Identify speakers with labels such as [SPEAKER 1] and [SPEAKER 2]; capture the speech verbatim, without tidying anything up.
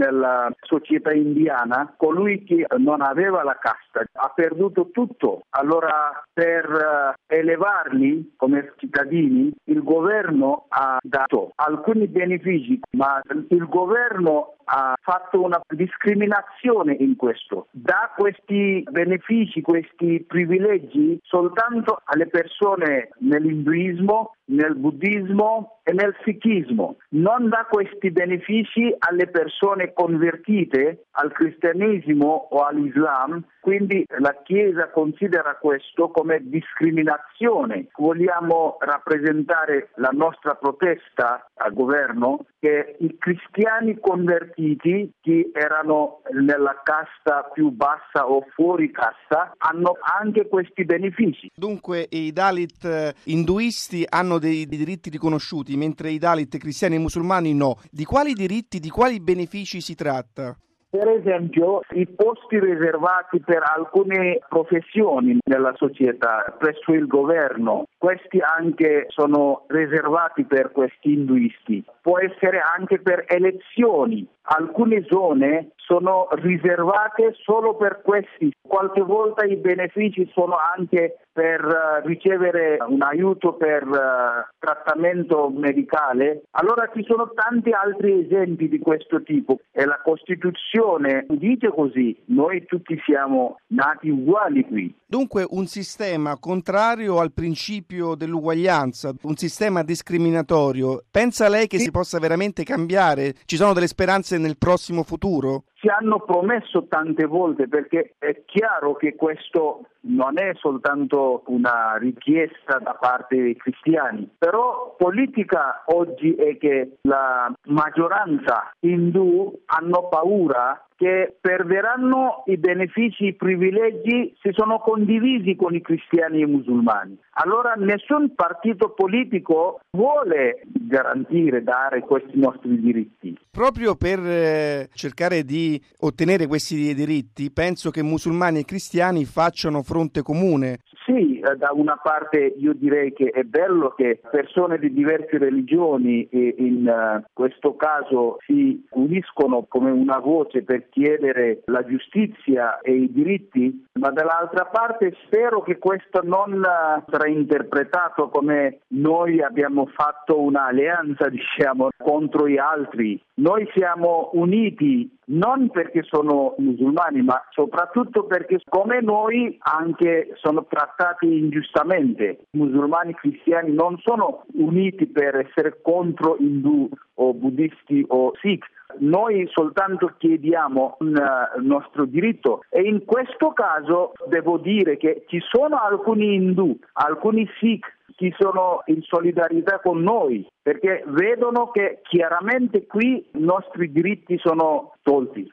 [SPEAKER 1] nella società indiana, colui che non aveva la casta ha perduto tutto. Allora per elevarli come cittadini il governo ha dato alcuni benefici, ma il governo ha fatto una discriminazione in questo. Dà questi benefici, questi privilegi soltanto alle persone nell'induismo, nel buddismo e nel sikhismo. Non dà questi benefici alle persone convertite al cristianesimo o all'Islam. Quindi la Chiesa considera questo come discriminazione. Vogliamo rappresentare la nostra protesta al governo che i cristiani convertiti, che erano nella casta più bassa o fuori casta, hanno anche questi benefici.
[SPEAKER 2] Dunque i Dalit induisti hanno dei diritti riconosciuti, mentre i Dalit cristiani e musulmani no. Di quali diritti, di quali benefici si tratta?
[SPEAKER 1] Per esempio, i posti riservati per alcune professioni nella società, presso il governo, questi anche sono riservati per questi induisti. Può essere anche per elezioni. Alcune zone sono riservate solo per questi. Qualche volta i benefici sono anche per uh, ricevere un aiuto per uh, trattamento medicale. Allora ci sono tanti altri esempi di questo tipo e la Costituzione dice così: noi tutti siamo nati uguali qui.
[SPEAKER 2] Dunque un sistema contrario al principio dell'uguaglianza, un sistema discriminatorio. Pensa lei che
[SPEAKER 1] sì.
[SPEAKER 2] si possa veramente cambiare? Ci sono delle speranze nel prossimo futuro?
[SPEAKER 1] Ci hanno promesso tante volte, perché è chiaro che questo non è soltanto una richiesta da parte dei cristiani, però politica oggi è che la maggioranza indù hanno paura che perderanno i benefici, i privilegi se sono condivisi con i cristiani e i musulmani. Allora nessun partito politico vuole garantire, dare questi nostri diritti.
[SPEAKER 2] Proprio per eh, cercare di ottenere questi diritti, penso che musulmani e cristiani facciano fronte comune.
[SPEAKER 1] Sì, da una parte io direi che è bello che persone di diverse religioni in questo caso si uniscono come una voce per chiedere la giustizia e i diritti, ma dall'altra parte spero che questo non sarà interpretato come noi abbiamo fatto un'alleanza, diciamo, contro gli altri. Noi siamo uniti non perché sono musulmani, ma soprattutto perché come noi anche sono trattati ingiustamente. I musulmani e cristiani non sono uniti per essere contro indù o buddisti o sikh. Noi soltanto chiediamo un nostro diritto e in questo caso devo dire che ci sono alcuni indù, alcuni sikh che sono in solidarietà con noi perché vedono che chiaramente qui i nostri diritti sono tolti.